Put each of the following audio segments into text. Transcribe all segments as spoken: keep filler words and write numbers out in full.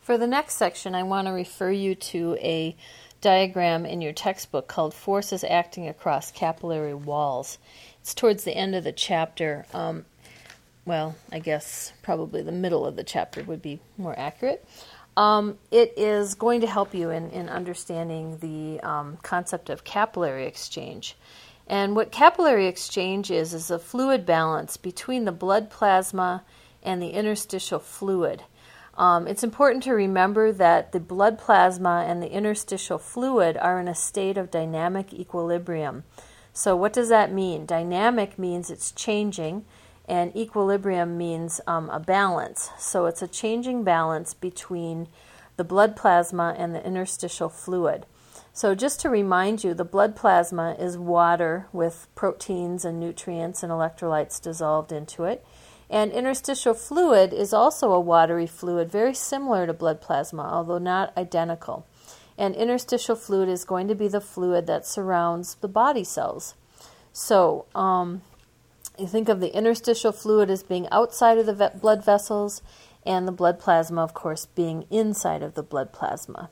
For the next section, I want to refer you to a diagram in your textbook called Forces Acting Across Capillary Walls. It's towards the end of the chapter. Um, well, I guess probably the middle of the chapter would be more accurate. Um, it is going to help you in, in understanding the um, concept of capillary exchange. And what capillary exchange is, is a fluid balance between the blood plasma and the interstitial fluid. Um, it's important to remember that the blood plasma and the interstitial fluid are in a state of dynamic equilibrium. So what does that mean? Dynamic means it's changing, and equilibrium means um, a balance. So it's a changing balance between the blood plasma and the interstitial fluid. So just to remind you, the blood plasma is water with proteins and nutrients and electrolytes dissolved into it. And interstitial fluid is also a watery fluid, very similar to blood plasma, although not identical. And interstitial fluid is going to be the fluid that surrounds the body cells. So um, you think of the interstitial fluid as being outside of the ve- blood vessels, and the blood plasma, of course, being inside of the blood plasma.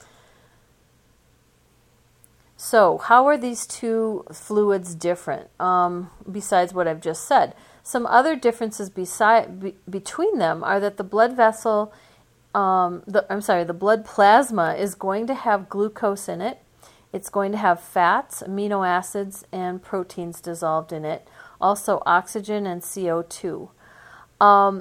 So how are these two fluids different, um, besides what I've just said? Some other differences beside, be, between them are that the blood vessel, um, the, I'm sorry, the blood plasma is going to have glucose in it. It's going to have fats, amino acids, and proteins dissolved in it. Also oxygen and C O two. Um,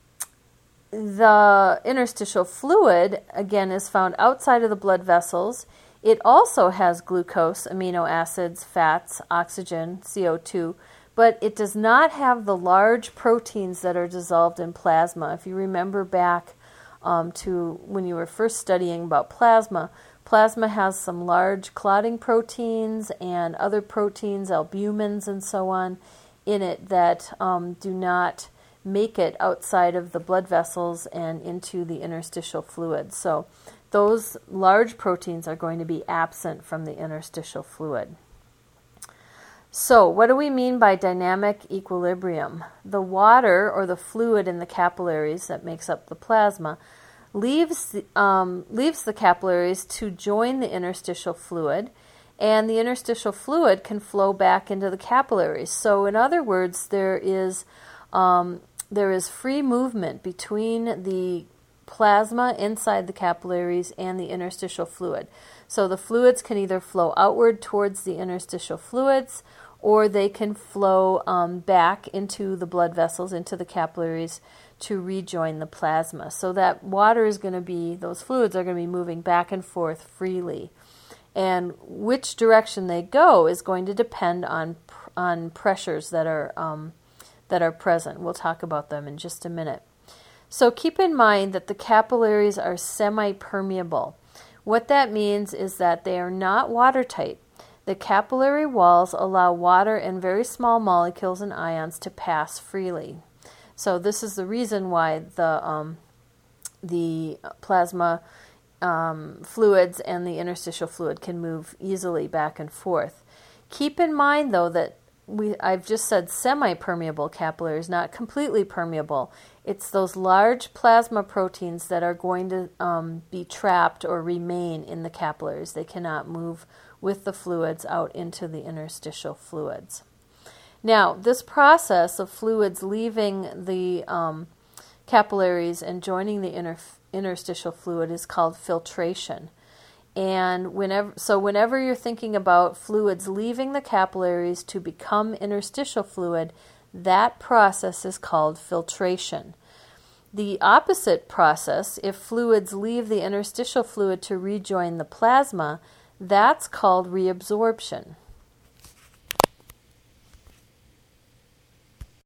the interstitial fluid, again, is found outside of the blood vessels. It also has glucose, amino acids, fats, oxygen, C O two, but it does not have the large proteins that are dissolved in plasma. If you remember back um, to when you were first studying about plasma, plasma has some large clotting proteins and other proteins, albumins and so on, in it that um, do not make it outside of the blood vessels and into the interstitial fluid. So those large proteins are going to be absent from the interstitial fluid. So what do we mean by dynamic equilibrium? The water or the fluid in the capillaries that makes up the plasma leaves the, um, leaves the capillaries to join the interstitial fluid, and the interstitial fluid can flow back into the capillaries. So in other words, there is um, there is free movement between the plasma inside the capillaries and the interstitial fluid. So the fluids can either flow outward towards the interstitial fluids, or they can flow um, back into the blood vessels, into the capillaries, to rejoin the plasma. So that water is going to be, those fluids are going to be moving back and forth freely. And which direction they go is going to depend on on pressures that are um, that are present. We'll talk about them in just a minute. So keep in mind that the capillaries are semi-permeable. What that means is that they are not watertight. The capillary walls allow water and very small molecules and ions to pass freely. So this is the reason why the um, the plasma um, fluids and the interstitial fluid can move easily back and forth. Keep in mind, though, that we I've just said semi-permeable capillaries, not completely permeable. It's those large plasma proteins that are going to um, be trapped or remain in the capillaries. They cannot move with the fluids out into the interstitial fluids. Now, this process of fluids leaving the um, capillaries and joining the inter- interstitial fluid is called filtration. And whenever, so whenever you're thinking about fluids leaving the capillaries to become interstitial fluid, that process is called filtration. The opposite process, if fluids leave the interstitial fluid to rejoin the plasma, that's called reabsorption.